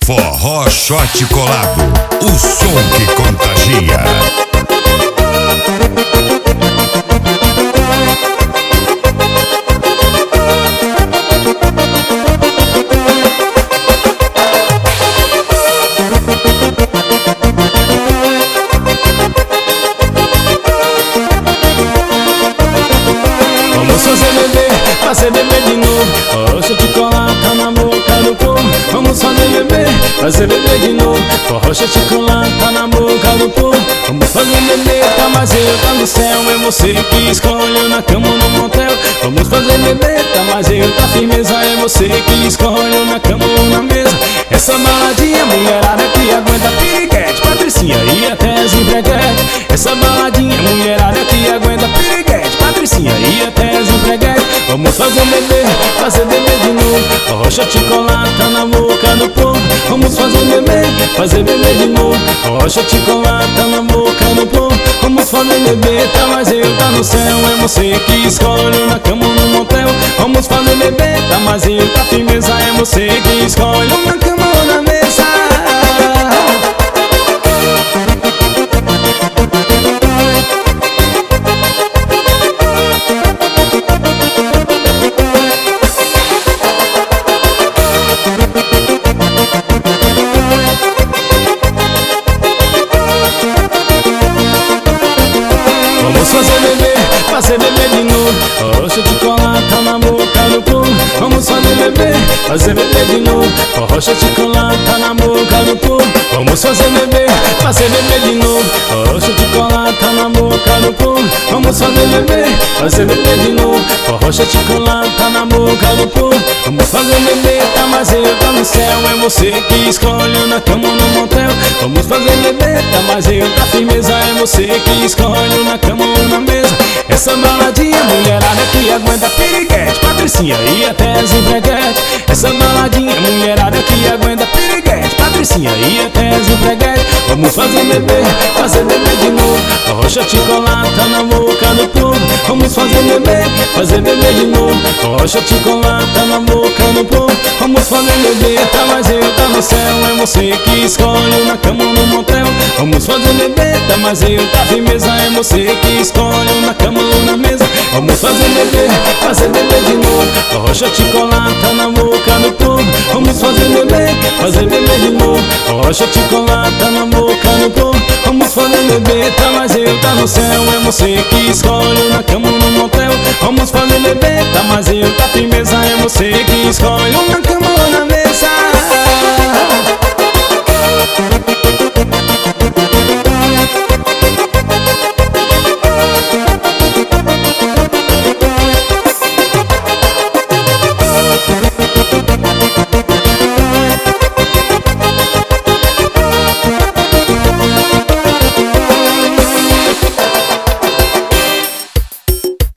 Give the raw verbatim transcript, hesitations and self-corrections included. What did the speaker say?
Forró Shot Colado, o som que contagia. Vamos fazer bebê, fazer bebê de novo. Forró chocolate na boca do povo. Vamos fazer bebê, fazer bebê de novo. Forró chocolate na boca do povo. Vamos fazer bebê, tá mais eu, tá no céu. É você que escolhe na cama ou no motel. Vamos fazer bebê, tá mais eu, tá firmeza. É você que escolhe na cama ou na mesa. Essa baladinha, mulherada que aguenta piriguete, Patricinha e até Zembreguete. Essa baladinha, mulherada que aguenta piriguete, Patricinha e até Zembreguete. Vamos fazer bebê, fazer bebê de novo. Forró chocolate na boca do povo. Vamos fazer bebê, fazer bebê de novo. Forró chocolate na boca do povo. Vamos fazer bebê, tá mais eu, tá no céu. É você que escolhe na cama ou no motel. Vamos fazer bebê, tá mais eu, tá firmeza. É você que escolhe na cama ou na mesa. Vamos fazer bebê, fazer bebê de novo. Forró chocolate na boca do povo. Vamos fazer bebê, fazer bebê de novo. Forró chocolate na boca do povo. Vamos fazer bebê, fazer bebê de novo. Forró chocolate na boca do povo. Vamos fazer bebê, fazer bebê de novo. Forró chocolate na boca do povo. Vamos fazer bebê, tá mais eu, tá no céu. É você que escolhe na cama ou no motel. Vamos fazer bebê, tá mais eu, tá firmeza. É você que escolhe na cama ou na mesa. Essa baladinha, mulherada que aguenta piriguete, Patricinha e até Zembreguete. Essa baladinha, mulherada que aguenta piriguete, Patricinha e até Zembreguete. Vamos fazer bebê, fazer bebê de novo. Forró chocolate na boca do povo. Vamos fazer bebê, fazer bebê de novo. Forró chocolate na boca do povo. Vamos fazer bebê, tá mais eu, tá no céu. É você que escolhe na cama ou no motel. Vamos fazer bebê, tá mais eu, tá firmeza. É você que escolhe na cama ou na mesa. Vamos fazer bebê, fazer bebê de novo. Forró chocolate na boca do povo. Vamos fazer bebê, fazer bebê de novo. Forró chocolate na boca do povo. Vamos fazer bebê, tá mais eu, tá no céu. É você que escolhe na cama ou no motel. Vamos fazer bebê, tá mais eu, tá firmeza. É você que escolhe na cama